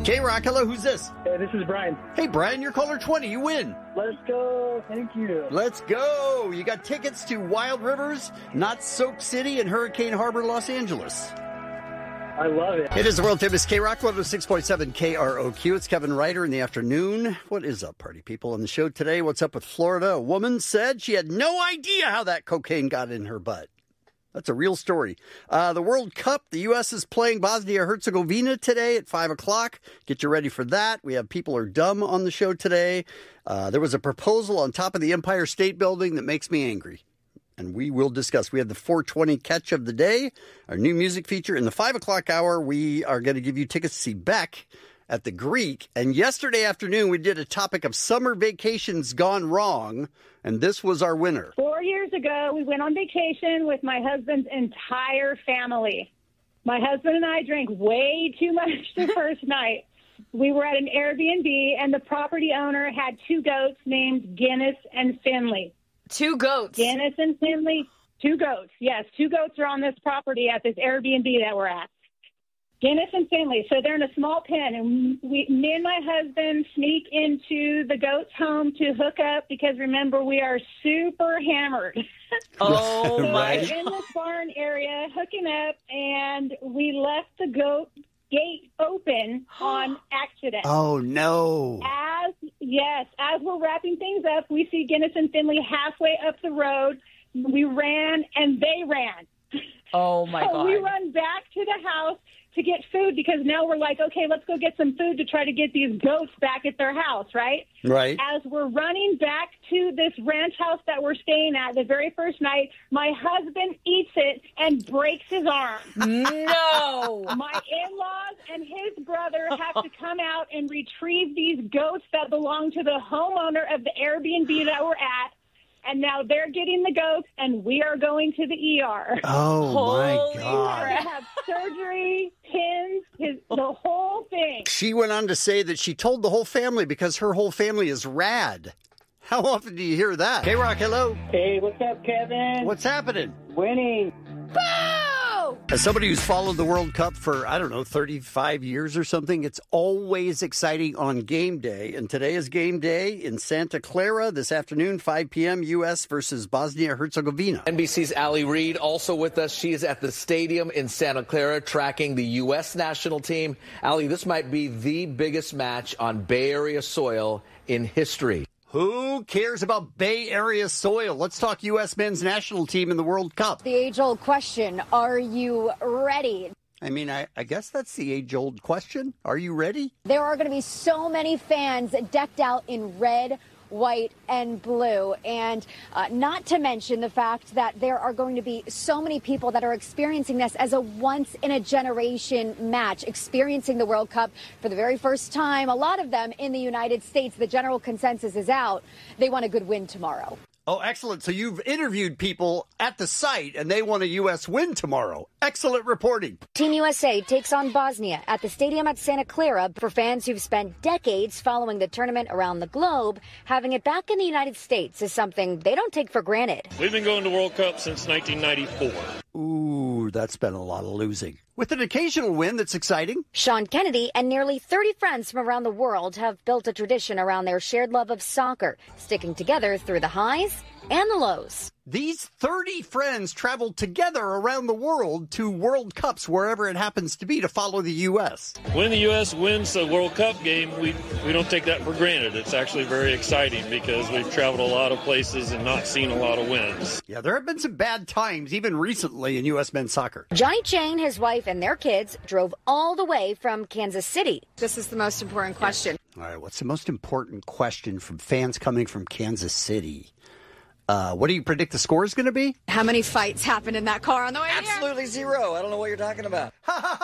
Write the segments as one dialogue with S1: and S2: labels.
S1: K-Rock, hello, who's this?
S2: Hey, this is Brian.
S1: Hey, Brian, you're caller 20. You win.
S2: Let's go. Thank you.
S1: Let's go. You got tickets to Wild Rivers, Not Soak City, and Hurricane Harbor, Los Angeles.
S2: I love it.
S1: It is the world-famous K-Rock, 106.7 KROQ. It's Kevin Ryder in the afternoon. What is up, party people? On the show today, what's up with Florida? A woman said she had no idea how that cocaine got in her butt. That's a real story. The World Cup, the U.S. is playing Bosnia-Herzegovina today at 5 o'clock. Get you ready for that. We have People Are Dumb on the show today. There was a proposal on top of the Empire State Building that makes me angry. And we will discuss. We have the 420 catch of the day, our new music feature. In the 5 o'clock hour, we are going to give you tickets to see Beck at the Greek. And yesterday afternoon, we did a topic of summer vacations gone wrong. And this was our winner.
S3: 4 years ago, we went on vacation with my husband's entire family. My husband and I drank way too much the first night. We were at an Airbnb, and the property owner had two goats named Guinness and Finley.
S4: Two goats.
S3: Guinness and Finley, two goats. Yes, two goats are on this property at this Airbnb that we're at. Guinness and Finley. So they're in a small pen, and me and my husband sneak into the goat's home to hook up because, remember, we are super hammered.
S4: Oh,
S3: so
S4: my
S3: we're in this barn area hooking up, and we left the goat gate open on accident.
S1: Oh, no.
S3: As we're wrapping things up, we see Guinness and Finley halfway up the road. We ran, and they ran.
S4: Oh, my God.
S3: We run back to the house to get food because now we're like, okay, let's go get some food to try to get these goats back at their house, right?
S1: Right.
S3: As we're running back to this ranch house that we're staying at the very first night, my husband eats it and breaks his arm.
S4: No.
S3: My in-laws and his brother have to come out and retrieve these goats that belong to the homeowner of the Airbnb that we're at. And now they're getting the goats, and we are going to the ER.
S1: Oh, my God.
S3: We have surgery, pins, the whole thing.
S1: She went on to say that she told the whole family because her whole family is rad. How often do you hear that? K-Rock, hello.
S2: Hey, what's up, Kevin?
S1: What's happening?
S2: Winning.
S1: As somebody who's followed the World Cup for, 35 years or something, it's always exciting on game day. And today is game day in Santa Clara this afternoon, 5 p.m., U.S. versus Bosnia-Herzegovina.
S5: NBC's Allie Reed also with us. She is at the stadium in Santa Clara tracking the U.S. national team. Allie, this might be the biggest match on Bay Area soil in history.
S1: Who cares about Bay Area soil? Let's talk U.S. men's national team in the World Cup.
S6: The age-old question, are you ready?
S1: I mean, I guess that's the age-old question. Are you ready?
S6: There are going to be so many fans decked out in red, white, and blue. And not to mention the fact that there are going to be so many people that are experiencing this as a once-in-a-generation match, experiencing the World Cup for the very first time. A lot of them in the United States. The general consensus is out. They want a good win tomorrow.
S1: Oh, excellent. So you've interviewed people at the site, and they want a U.S. win tomorrow. Excellent reporting.
S6: Team USA takes on Bosnia at the stadium at Santa Clara. For fans who've spent decades following the tournament around the globe, having it back in the United States is something they don't take for granted.
S7: We've been going to World Cup since 1994.
S1: Ooh, that's been a lot of losing. With an occasional win that's exciting.
S6: Sean Kennedy and nearly 30 friends from around the world have built a tradition around their shared love of soccer, sticking together through the highs and the lows.
S1: These 30 friends traveled together around the world to World Cups, wherever it happens to be, to follow the U.S.
S7: When the U.S. wins the World Cup game, we don't take that for granted. It's actually very exciting because we've traveled a lot of places and not seen a lot of wins.
S1: Yeah, there have been some bad times, even recently, in U.S. men's soccer.
S6: Johnny Chain, his wife, and their kids drove all the way from Kansas City.
S4: This is the most important question.
S1: All right, what's the most important question from fans coming from Kansas City? What do you predict the score is going to be?
S4: How many fights happened in that car on the way here?
S5: Absolutely zero. I don't know what you're talking about.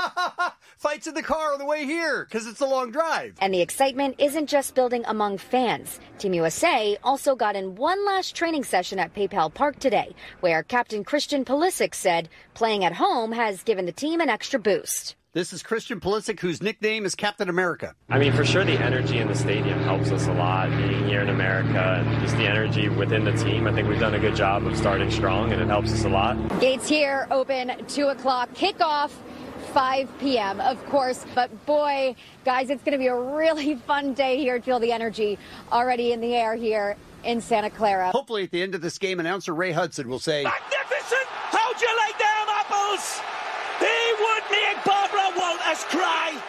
S1: Fights in the car on the way here because it's a long drive.
S6: And the excitement isn't just building among fans. Team USA also got in one last training session at PayPal Park today, where Captain Christian Pulisic said playing at home has given the team an extra boost.
S1: This is Christian Pulisic, whose nickname is Captain America.
S8: I mean, for sure, the energy in the stadium helps us a lot, being here in America, and just the energy within the team. I think we've done a good job of starting strong, and it helps us a lot.
S6: Gates here open 2 o'clock. Kickoff 5 p.m., of course. But boy, guys, it's going to be a really fun day here. Feel the energy already in the air here in Santa Clara.
S1: Hopefully at the end of this game, announcer Ray Hudson will say,
S9: "Magnificent! How'd you like them apples? They would make Barbara Walters cry.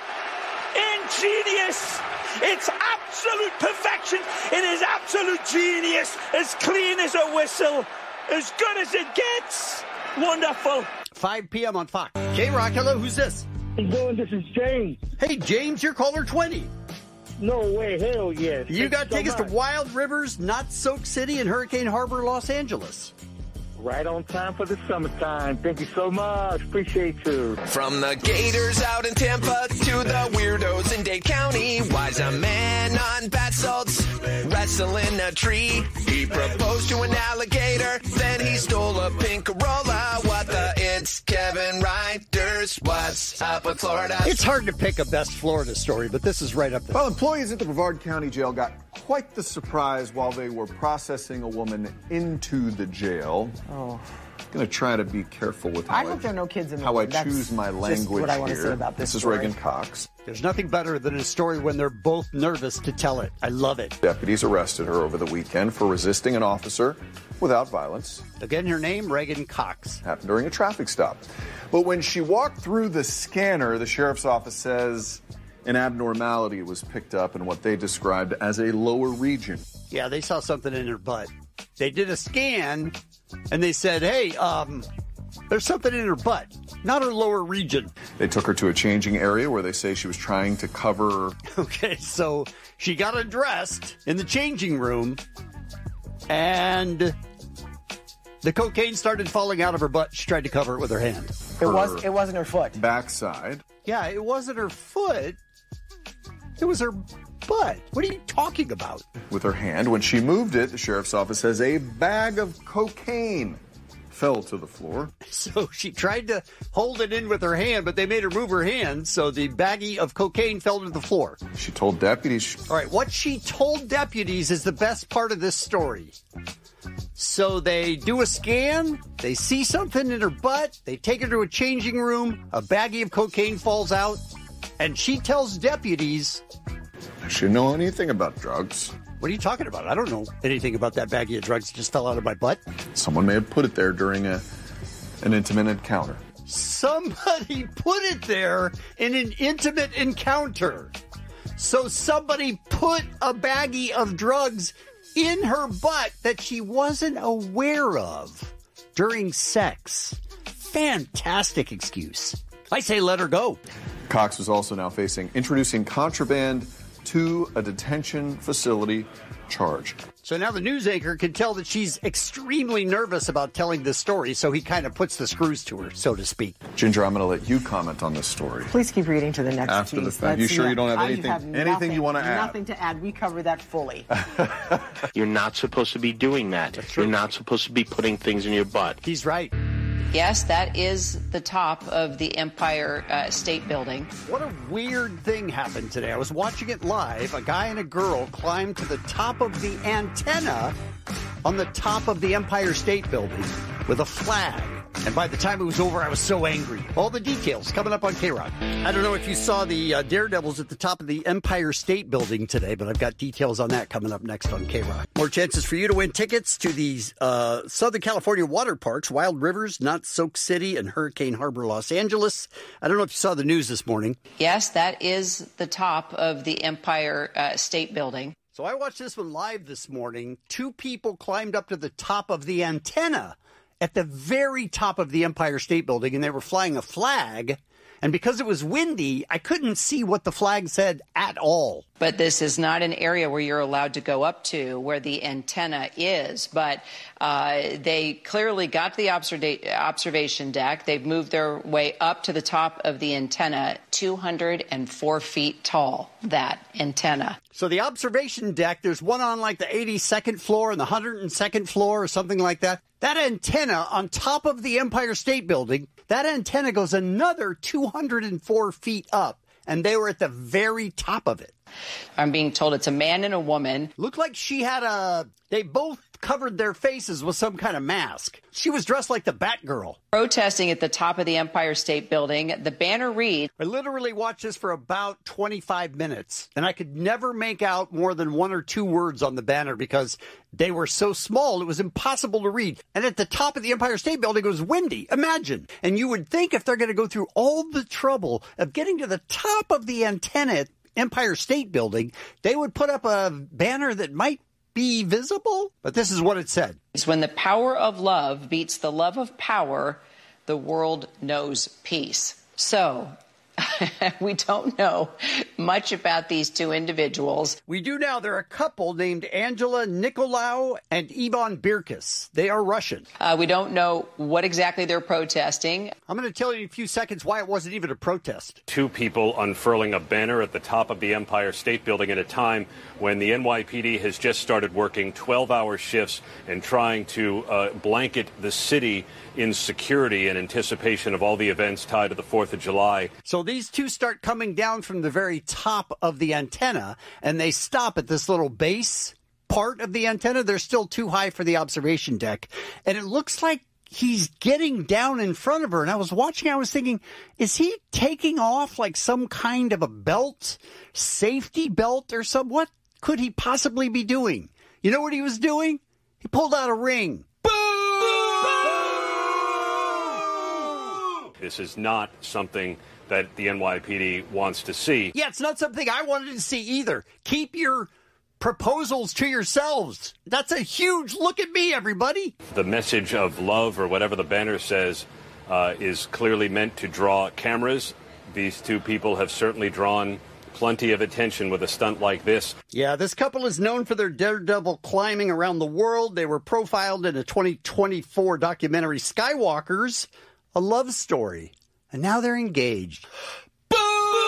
S9: Ingenious! It's absolute perfection. It is absolute genius. As clean as a whistle. As good as it gets. Wonderful."
S1: 5 p.m. on Fox. K-Rock, hello, who's this?
S2: How you doing? This is James.
S1: Hey, James, you're caller 20.
S2: No way. Hell yes.
S1: You got
S2: Thanks so
S1: tickets to
S2: much.
S1: Wild Rivers, Not Soak City, and Hurricane Harbor, Los Angeles.
S2: Right on time for the summertime. Thank you so much. Appreciate you.
S10: From the Gators out in Tampa to the weirdos in Dade County, why's a man on bath salts wrestling a tree? He proposed to an alligator, then he stole a pink Corolla. What the? It's Kevin Ryder's What's Up with Florida.
S1: It's hard to pick a best Florida story, but this is right up there.
S11: Well, employees at the Brevard County Jail got quite the surprise while they were processing a woman into the jail.
S12: Oh.
S11: I'm going to try to be careful with
S12: I hope there are no kids in the
S11: how I
S12: room. That's
S11: choose my language
S12: just what I want to
S11: here.
S12: say about this
S11: is
S12: story.
S11: Reagan Cox.
S1: There's nothing better than a story when they're both nervous to tell it. I love it.
S11: Deputies arrested her over the weekend for resisting an officer without violence.
S1: Again, her name, Reagan Cox.
S11: Happened during a traffic stop. But when she walked through the scanner, the sheriff's office says an abnormality was picked up in what they described as a lower region.
S1: Yeah, they saw something in her butt. They did a scan, and they said, hey, there's something in her butt, not her lower region.
S11: They took her to a changing area where they say she was trying to cover.
S1: Okay, so she got undressed in the changing room, and the cocaine started falling out of her butt. She tried to cover it with her hand.
S12: It wasn't her foot.
S11: Backside.
S1: Yeah, it wasn't her foot. It was her butt. What are you talking about?
S11: With her hand. When she moved it, the sheriff's office says a bag of cocaine fell to the floor.
S1: So she tried to hold it in with her hand, but they made her move her hand, so the baggie of cocaine fell to the floor.
S11: She told deputies.
S1: All right, what she told deputies is the best part of this story. So they do a scan, they see something in her butt, they take her to a changing room, a baggie of cocaine falls out, and she tells deputies...
S11: She didn't know anything about drugs.
S1: What are you talking about? I don't know anything about that baggie of drugs that just fell out of my butt.
S11: Someone may have put it there during an intimate encounter.
S1: Somebody put it there in an intimate encounter. So somebody put a baggie of drugs in her butt that she wasn't aware of during sex. Fantastic excuse. I say let her go.
S11: Cox was also now facing introducing contraband to a detention facility charge.
S1: So now the news anchor can tell that she's extremely nervous about telling this story, so he kind of puts the screws to her, so to speak.
S11: Ginger, I'm going to let you comment on this story.
S12: Please keep reading to the next
S11: After
S12: piece.
S11: the fact. You sure you don't have anything you want to add?
S12: Nothing to add. We cover that fully.
S13: You're not supposed to be doing that. You're not supposed to be putting things in your butt.
S1: He's right.
S14: Yes, that is the top of the Empire State Building.
S1: What a weird thing happened today. I was watching it live. A guy and a girl climbed to the top of the antenna on the top of the Empire State Building with a flag. And by the time it was over, I was so angry. All the details coming up on K-Rock. I don't know if you saw the Daredevils at the top of the Empire State Building today, but I've got details on that coming up next on K-Rock. More chances for you to win tickets to these Southern California water parks, Wild Rivers, Not Soak City, and Hurricane Harbor, Los Angeles. I don't know if you saw the news this morning.
S14: Yes, that is the top of the Empire State Building.
S1: So I watched this one live this morning. 2 people climbed up to the top of the antenna at the very top of the Empire State Building, and they were flying a flag. And because it was windy, I couldn't see what the flag said at all.
S14: But this is not an area where you're allowed to go up to where the antenna is. But they clearly got to the observation deck. They've moved their way up to the top of the antenna, 204 feet tall, that antenna.
S1: So the observation deck, there's one on like the 82nd floor and the 102nd floor or something like that. That antenna on top of the Empire State Building, that antenna goes another 204 feet up, and they were at the very top of it.
S14: I'm being told it's a man and a woman.
S1: Looked like she had they both covered their faces with some kind of mask. She was dressed like the Batgirl.
S14: Protesting at the top of the Empire State Building, the banner reads...
S1: I literally watched this for about 25 minutes, and I could never make out more than one or two words on the banner because they were so small it was impossible to read. And at the top of the Empire State Building, it was windy. Imagine. And you would think if they're going to go through all the trouble of getting to the top of the antenna at Empire State Building, they would put up a banner that might be visible, but this is what it said.
S14: It's when the power of love beats the love of power, the world knows peace. So, we don't know much about these two individuals.
S1: We do now. They're a couple named Angela Nicolau and Ivan Birkis. They are Russian.
S14: We don't know what exactly they're protesting.
S1: I'm going to tell you in a few seconds why it wasn't even a protest.
S15: Two people unfurling a banner at the top of the Empire State Building at a time when the NYPD has just started working 12-hour shifts and trying to blanket the city in security in anticipation of all the events tied to the 4th of July.
S1: So these two start coming down from the very top of the antenna, and they stop at this little base part of the antenna. They're still too high for the observation deck. And it looks like he's getting down in front of her. And I was watching, I was thinking, is he taking off like some kind of a belt, safety belt or something? What could he possibly be doing? You know what he was doing? He pulled out a ring.
S15: This is not something that the NYPD wants to see.
S1: Yeah, it's not something I wanted to see either. Keep your proposals to yourselves. That's a huge look at me, everybody.
S15: The message of love, or whatever the banner says, is clearly meant to draw cameras. These two people have certainly drawn plenty of attention with a stunt like this.
S1: Yeah, this couple is known for their daredevil climbing around the world. They were profiled in a 2024 documentary, Skywalkers, a love story. And now they're engaged. Boom!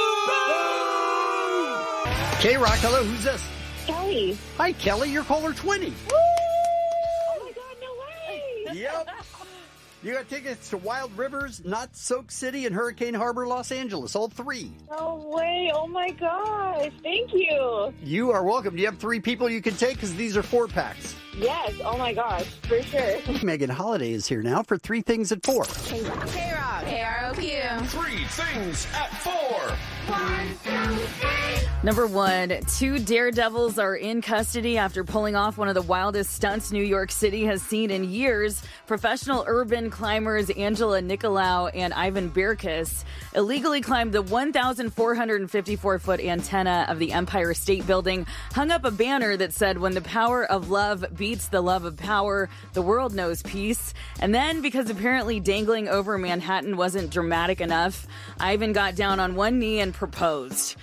S1: K-Rock, hello, who's this?
S3: Kelly.
S1: Hi, Kelly, you're caller 20.
S3: Woo! Oh, my God, no way.
S1: Yep. You got tickets to Wild Rivers, Not Soak City, and Hurricane Harbor, Los Angeles, all three.
S3: No way. Oh, my gosh. Thank you.
S1: You are welcome. Do you have three people you can take? Because these are 4-packs.
S3: Yes. Oh, my gosh. For sure.
S1: Megan Holiday is here now for Three Things at 4.
S4: K-Rock. KROQ.
S10: Three Things at 4.
S4: 1, 2, 3.
S16: Number 1, 2 daredevils are in custody after pulling off one of the wildest stunts New York City has seen in years. Professional urban climbers Angela Nicolau and Ivan Birkis illegally climbed the 1,454-foot antenna of the Empire State Building, hung up a banner that said, "When the power of love beats the love of power, the world knows peace." And then, because apparently dangling over Manhattan wasn't dramatic enough, Ivan got down on one knee and proposed.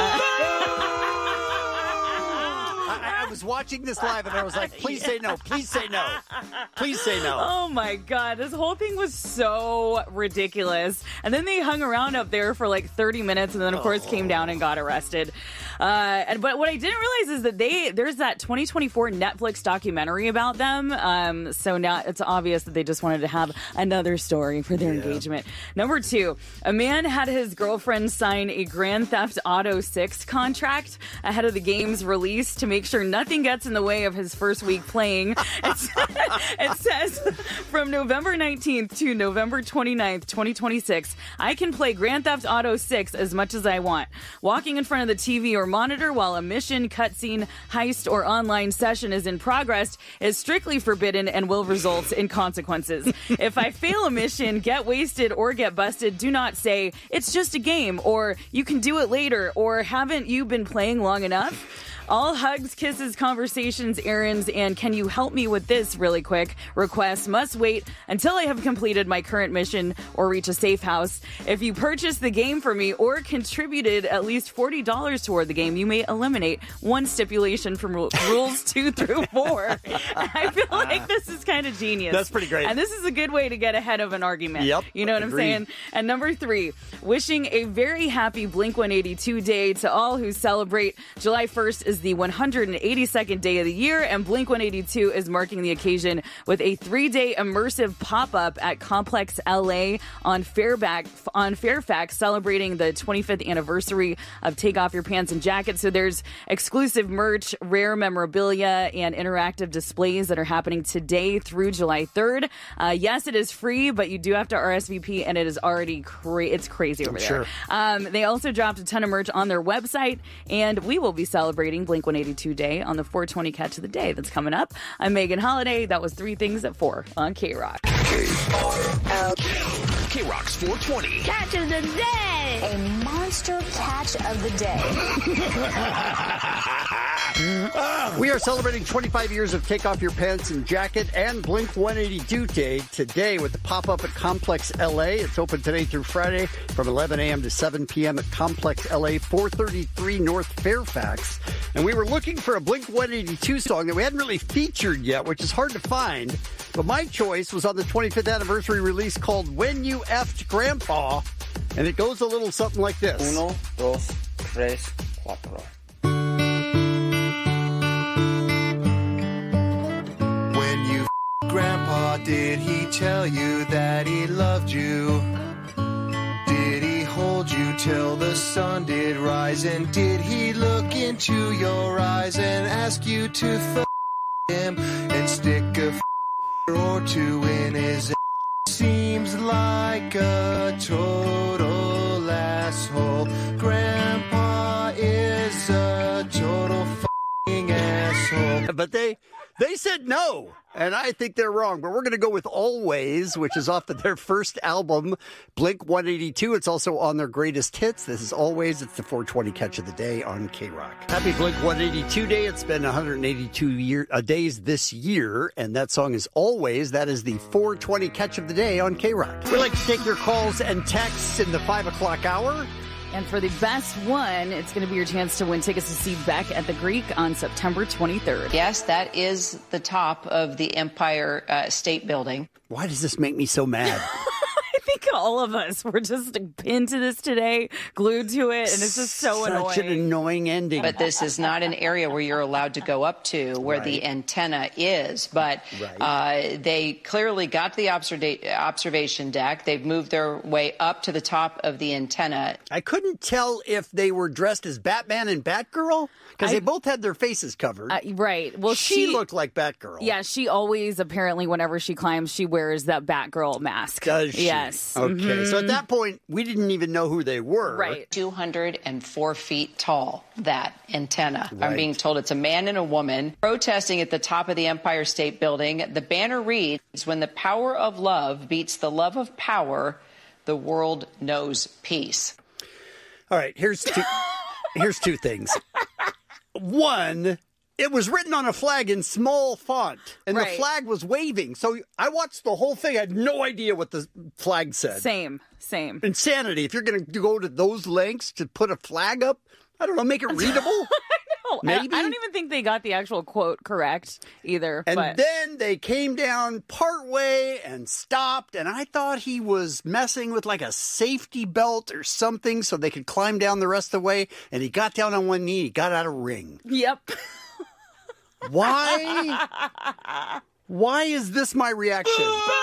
S1: I was watching this live and I was like, please say no, please say no, please say no.
S16: Oh my God, this whole thing was so ridiculous. And then they hung around up there for like 30 minutes and then of course came down and got arrested. But what I didn't realize is that there's that 2024 Netflix documentary about them. So now it's obvious that they just wanted to have another story for their engagement. Number 2, a man had his girlfriend sign a Grand Theft Auto 6 contract ahead of the game's release to make sure nothing gets in the way of his first week playing. It says, from November 19th to November 29th, 2026, I can play Grand Theft Auto 6 as much as I want. Walking in front of the TV or monitor while a mission, cutscene, heist, or online session is in progress is strictly forbidden and will result in consequences. If I fail a mission, get wasted, or get busted, do not say, "It's just a game," or "You can do it later," or "Haven't you been playing long enough?" All hugs, kisses, conversations, errands, and "Can you help me with this really quick?" requests must wait until I have completed my current mission or reach a safe house. If you purchased the game for me or contributed at least $40 toward the game, you may eliminate one stipulation from rules 2 through 4. I feel like this is kind of genius.
S1: That's pretty great.
S16: And this is a good way to get ahead of an argument.
S1: Yep.
S16: You know what I'm saying? And number 3, wishing a very happy Blink-182 day to all who celebrate. July 1st is is the 182nd day of the year, and Blink-182 is marking the occasion with a 3-day immersive pop-up at Complex LA on Fairfax, celebrating the 25th anniversary of Take Off Your Pants and Jacket. So there's exclusive merch, rare memorabilia, and interactive displays that are happening today through July 3rd. Yes, it is free, but you do have to RSVP, and it is already it's crazy over there.
S1: Sure.
S16: They also dropped a ton of merch on their website, and we will be celebrating Blink-182 Day on the 420 Catch of the Day that's coming up. I'm Megan Holiday. That was 3 Things at 4 on K-Rock.
S10: K-Rock's 420.
S4: Catch of the day.
S6: A monster catch of the day.
S1: We are celebrating 25 years of Take Off Your Pants and Jacket and Blink-182 Day today with the pop-up at Complex LA. It's open today through Friday from 11 a.m. to 7 p.m. at Complex LA, 433 North Fairfax. And we were looking for a Blink-182 song that we hadn't really featured yet, which is hard to find. But my choice was on the 25th anniversary release called When You Effed Grandpa. And it goes a little something like this.
S2: 1, 2, 3, 4.
S17: When you Grandpa, did he tell you that he loved you? Did he hold you till the sun did rise? And did he look into your eyes and ask you to f him and stick a or two in his? Seems like a total asshole. Grandpa is a total f***ing asshole.
S1: But they said no, and I think they're wrong. But we're going to go with Always, which is off of their first album, Blink-182. It's also on their greatest hits. This is Always. It's the 420 Catch of the Day on K-Rock. Happy Blink-182 Day. It's been 182 days this year, and that song is Always. That is the 420 Catch of the Day on K-Rock. We'd like to take your calls and texts in the 5 o'clock hour.
S16: And for the best one, it's going to be your chance to win tickets to see Beck at the Greek on September 23rd.
S14: Yes, that is the top of the Empire State Building.
S1: Why does this make me so mad?
S16: I think all of us were just pinned to this today, glued to it, and it's just so annoying.
S1: Such an annoying ending.
S14: But this is not an area where you're allowed to go up to where the antenna is. But they clearly got to the observation deck. They've moved their way up to the top of the antenna.
S1: I couldn't tell if they were dressed as Batman and Batgirl, because they both had their faces covered.
S16: Right. Well,
S1: she looked like Batgirl.
S16: Yeah, she always, apparently, whenever she climbs, she wears that Batgirl mask.
S1: Does she?
S16: Yes.
S1: Okay, so at that point, we didn't even know who they were.
S14: Right. 204 feet tall, that antenna. I'm being told it's a man and a woman protesting at the top of the Empire State Building. The banner reads, "When the power of love beats the love of power, the world knows peace."
S1: All right, here's two things. One, it was written on a flag in small font, and the flag was waving. So I watched the whole thing. I had no idea what the flag said.
S16: Same.
S1: Insanity. If you're going to go to those lengths to put a flag up, I don't know, make it readable.
S16: No,
S1: maybe.
S16: I don't even think they got the actual quote correct either.
S1: And then they came down partway and stopped, and I thought he was messing with like a safety belt or something so they could climb down the rest of the way, and he got down on one knee, he got out a ring.
S16: Yep.
S1: Why? Why is this my reaction?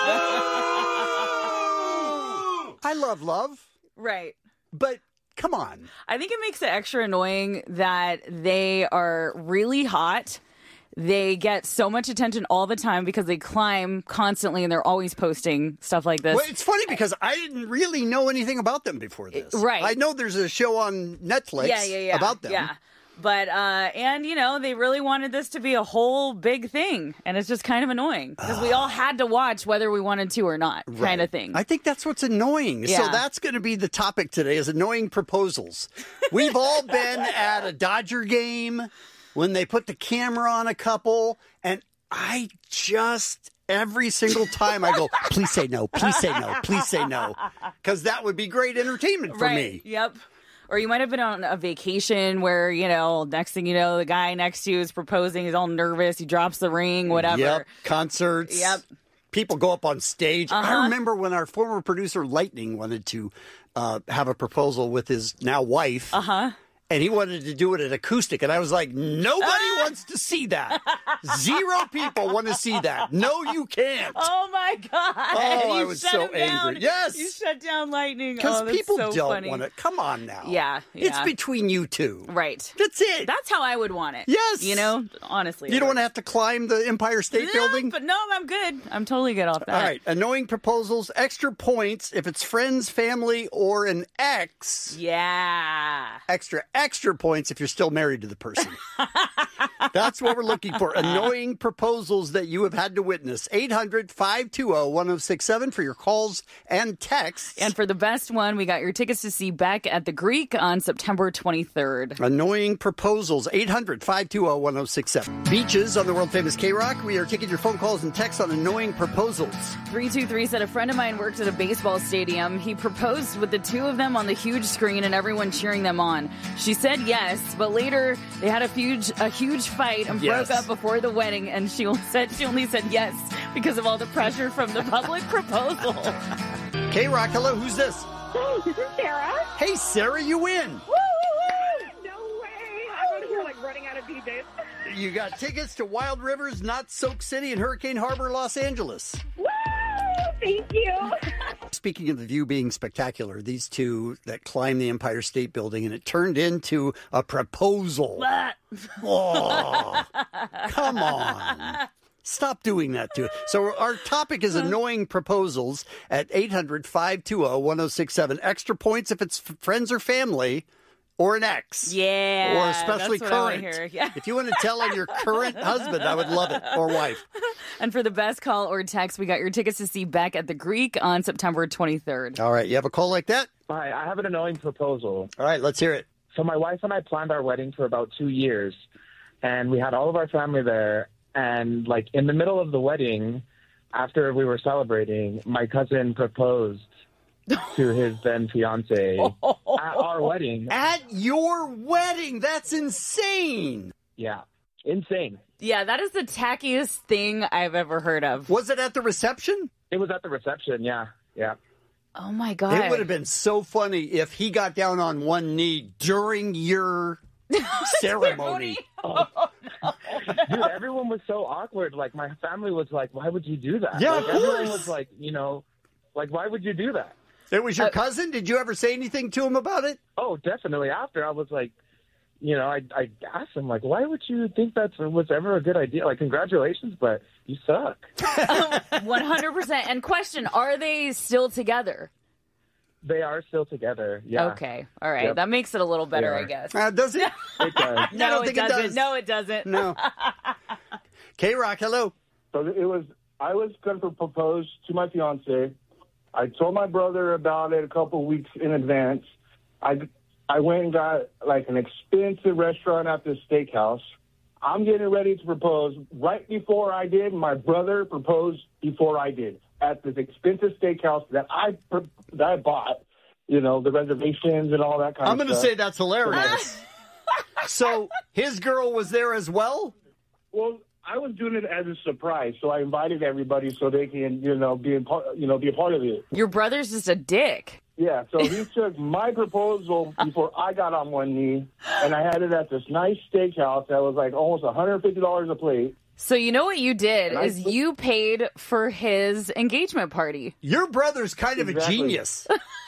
S1: I love love.
S16: Right.
S1: But come on.
S16: I think it makes it extra annoying that they are really hot. They get so much attention all the time because they climb constantly and they're always posting stuff like this.
S1: Well, it's funny because I didn't really know anything about them before this.
S16: Right.
S1: I know there's a show on Netflix about them.
S16: Yeah. But, and, you know, they really wanted this to be a whole big thing. And it's just kind of annoying because we all had to watch whether we wanted to or not, kind of thing.
S1: I think that's what's annoying.
S16: Yeah.
S1: So that's going to be the topic today is annoying proposals. We've all been at a Dodger game when they put the camera on a couple, and I just... every single time I go, please say no, please say no, please say no. Because that would be great entertainment for me.
S16: Yep. Or you might have been on a vacation where, you know, next thing you know, the guy next to you is proposing. He's all nervous. He drops the ring, whatever.
S1: Yep. Concerts.
S16: Yep.
S1: People go up on stage. I remember when our former producer, Lightning, wanted to have a proposal with his now wife. And he wanted to do it at acoustic. And I was like, nobody wants to see that. 0 people want to see that. No, you can't.
S16: Oh, my God.
S1: Oh, I was so angry. Yes.
S16: You shut down Lightning.
S1: Because people
S16: so
S1: don't
S16: funny.
S1: want it. Come on now.
S16: Yeah.
S1: It's between you two.
S16: Right.
S1: That's it.
S16: That's how I would want it.
S1: Yes.
S16: You know, honestly.
S1: You don't want to have to climb the Empire State Building?
S16: But no, I'm good. I'm totally good off that.
S1: All right. Annoying proposals, extra points if it's friends, family, or an ex.
S16: Yeah.
S1: Extra points if you're still married to the person. That's what we're looking for. Annoying proposals that you have had to witness. 800-520-1067 for your calls and texts.
S16: And for the best one, we got your tickets to see Beck at the Greek on September 23rd.
S1: Annoying proposals. 800-520-1067. Beaches on the world-famous K-Rock. We are taking your phone calls and texts on annoying proposals.
S16: 323 said, a friend of mine worked at a baseball stadium. He proposed with the two of them on the huge screen and everyone cheering them on. She said yes, but later they had a huge fight and broke up before the wedding, and she only said yes because of all the pressure from the public proposal.
S1: K-Rock, hello, who's this?
S3: Hey, this is Sarah.
S1: Hey, Sarah, you win.
S3: Woo! No way. I'm over here like running out of DJs.
S1: You got tickets to Wild Rivers, Not Soak City, and Hurricane Harbor, Los Angeles.
S3: Woo! Thank you.
S1: Speaking of the view being spectacular, these two that climbed the Empire State Building, and it turned into a proposal. Oh, come on. Stop doing that to it. So our topic is annoying proposals at 800-520-1067. Extra points if it's friends or family. Or an ex.
S16: Yeah.
S1: Or especially
S16: that's what I wanna
S1: current.
S16: hear. Yeah.
S1: If you want to tell on your current husband, I would love it. Or wife.
S16: And for the best call or text, we got your tickets to see Beck at the Greek on September 23rd.
S1: All right. You have a call like that?
S2: Hi, I have an annoying proposal.
S1: All right. Let's hear it.
S2: So my wife and I planned our wedding for about 2 years, and we had all of our family there. And, like, in the middle of the wedding, after we were celebrating, my cousin proposed to his then fiance at our wedding.
S1: At your wedding? That's insane.
S2: Yeah, insane.
S16: Yeah, that is the tackiest thing I've ever heard of.
S1: Was it at the reception?
S2: It was at the reception, yeah.
S16: Oh, my God.
S1: It would have been so funny if he got down on one knee during your ceremony.
S2: Oh, no. Dude, everyone was so awkward. Like, my family was like, why would you do that?
S1: Yeah,
S2: like,
S1: of course.
S2: Everyone was like, like, why would you do that?
S1: It was your cousin? Did you ever say anything to him about it?
S2: Oh, definitely. After, I was like, I asked him, like, why would you think that was ever a good idea? Like, congratulations, but you suck.
S16: 100%. And question, are they still together?
S2: They are still together, yeah.
S16: Okay. All right.
S2: Yep.
S16: That makes it a little better, I guess.
S1: Does it?
S2: It does.
S16: No,
S1: think
S16: it
S1: it
S16: doesn't.
S1: does.
S16: No, it doesn't.
S1: No. K-Rock, hello.
S18: So I was going to propose to my fiance. I told my brother about it a couple of weeks in advance. I went and got like an expensive restaurant at this steakhouse. I'm getting ready to propose. Right before I did, my brother proposed before I did at this expensive steakhouse that I bought. The reservations and all that kind
S1: I'm
S18: of
S1: going
S18: stuff.
S1: to say that's hilarious. So his girl was there as well?
S18: Well, I was doing it as a surprise, so I invited everybody so they can, be a part of it.
S16: Your brother's just a dick.
S18: Yeah, so he took my proposal before I got on one knee, and I had it at this nice steakhouse that was like almost $150 a plate.
S16: So you know what you did is you paid for his engagement party.
S1: Your brother's kind of a genius.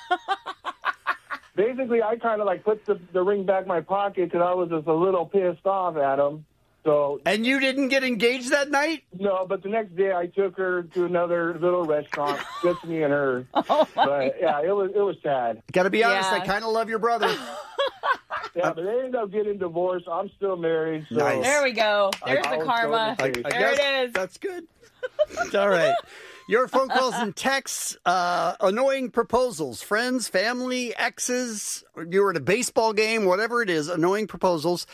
S18: Basically, I kind of like put the ring back in my pocket because I was just a little pissed off at him. So,
S1: and you didn't get engaged that night?
S18: No, but the next day I took her to another little restaurant, just me and her. But yeah, it was sad.
S1: Got to be honest, I kind of love your brother.
S18: Yeah, but they ended up getting divorced. I'm still married. So
S1: Nice.
S16: There we go. There's the karma.
S1: I
S16: There
S1: guess
S16: it is.
S1: That's good. All right. Your phone calls and texts, annoying proposals, friends, family, exes, you were at a baseball game, whatever it is, annoying proposals,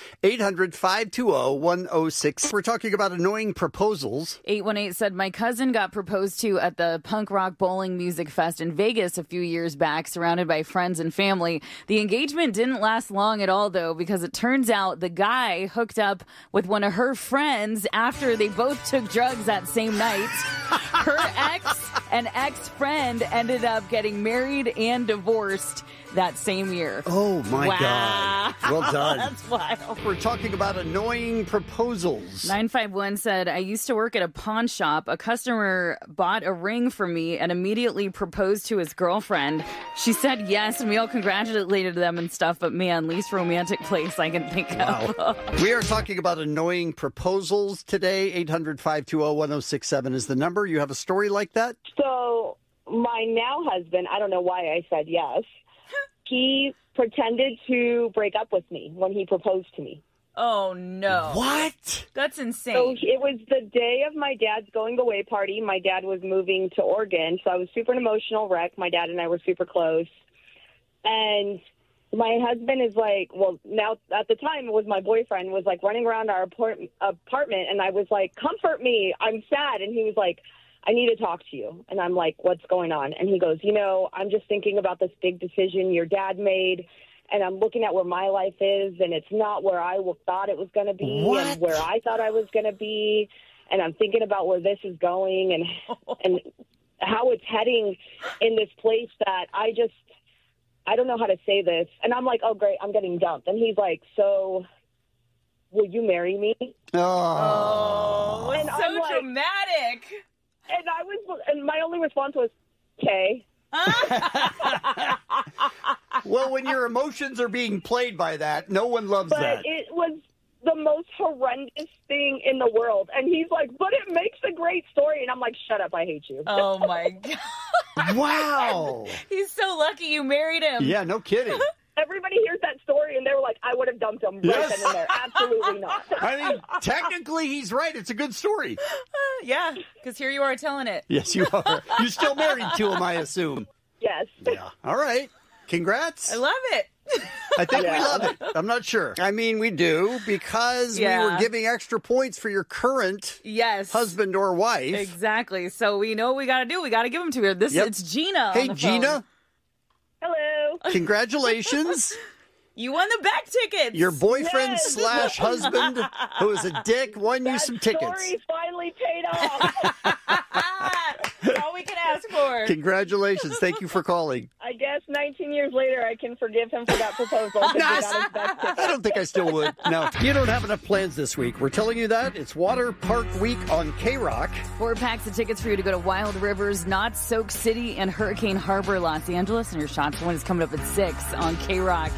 S1: 800-520-1067. We're talking about annoying proposals.
S16: 818 said, my cousin got proposed to at the Punk Rock Bowling Music Fest in Vegas a few years back, surrounded by friends and family. The engagement didn't last long at all, though, because it turns out the guy hooked up with one of her friends after they both took drugs that same night. Her ex and ex-friend ended up getting married and divorced. that same year.
S1: Oh, my
S16: wow.
S1: God. Well done.
S16: That's wild.
S1: We're talking about annoying proposals.
S16: 951 said, I used to work at a pawn shop. A customer bought a ring for me and immediately proposed to his girlfriend. She said yes, and we all congratulated them and stuff, but man, least romantic place I can think of.
S1: We are talking about annoying proposals today. 800-520-1067 is the number. You have a story like that?
S19: So my now husband, I don't know why I said yes, he pretended to break up with me when he proposed to me.
S16: Oh, no.
S1: What?
S16: That's insane.
S19: So it was the day of my dad's going away party. My dad was moving to Oregon, so I was super emotional wreck. My dad and I were super close. And my husband is like, well, now at the time it was my boyfriend, was like running around our apartment, and I was like, comfort me, I'm sad. And he was like, I need to talk to you. And I'm like, what's going on? And he goes, I'm just thinking about this big decision your dad made, and I'm looking at where my life is, and it's not where I thought it was going to be and where I thought I was going to be. And I'm thinking about where this is going and how it's heading in this place that I don't know how to say this. And I'm like, oh, great, I'm getting dumped. And he's like, so will you marry me?
S16: Oh,
S19: and
S16: so
S19: I'm like,
S16: dramatic.
S19: And my only response was, okay.
S1: Well, when your emotions are being played by that, no one loves
S19: But
S1: that.
S19: it was the most horrendous thing in the world. And he's like, but it makes a great story. And I'm like, shut up, I hate you.
S16: Oh, my God.
S1: Wow.
S16: He's so lucky you married him.
S1: Yeah, no kidding.
S19: Everybody hears that story, and they were like, I would have dumped him right then and there. Absolutely not.
S1: I mean, technically, he's right. It's a good story.
S16: Yeah, because here you are telling it.
S1: Yes, you are. You're still married to him, I assume.
S19: Yes.
S1: Yeah. All right. Congrats.
S16: I love it.
S1: I think we love it. I'm not sure. I mean, we do, because we were giving extra points for your current husband or wife.
S16: Exactly. So we know what we got to do. We got to give them to her. It's Gina.
S1: Hey, Gina.
S19: Hello.
S1: Congratulations.
S16: You won the back tickets.
S1: Your boyfriend / husband, who is a dick, won you some tickets.
S19: That story finally paid off.
S16: That's all we can ask for.
S1: Congratulations. Thank you for calling.
S19: I guess 19 years later, I can forgive him for that proposal.
S1: I don't think I still would. No. You don't have enough plans this week. We're telling you that. It's Water Park Week on K-Rock.
S16: 4 packs of tickets for you to go to Wild Rivers, Knott's Soak City, and Hurricane Harbor, Los Angeles. And your shots one is coming up at 6 on K-Rock.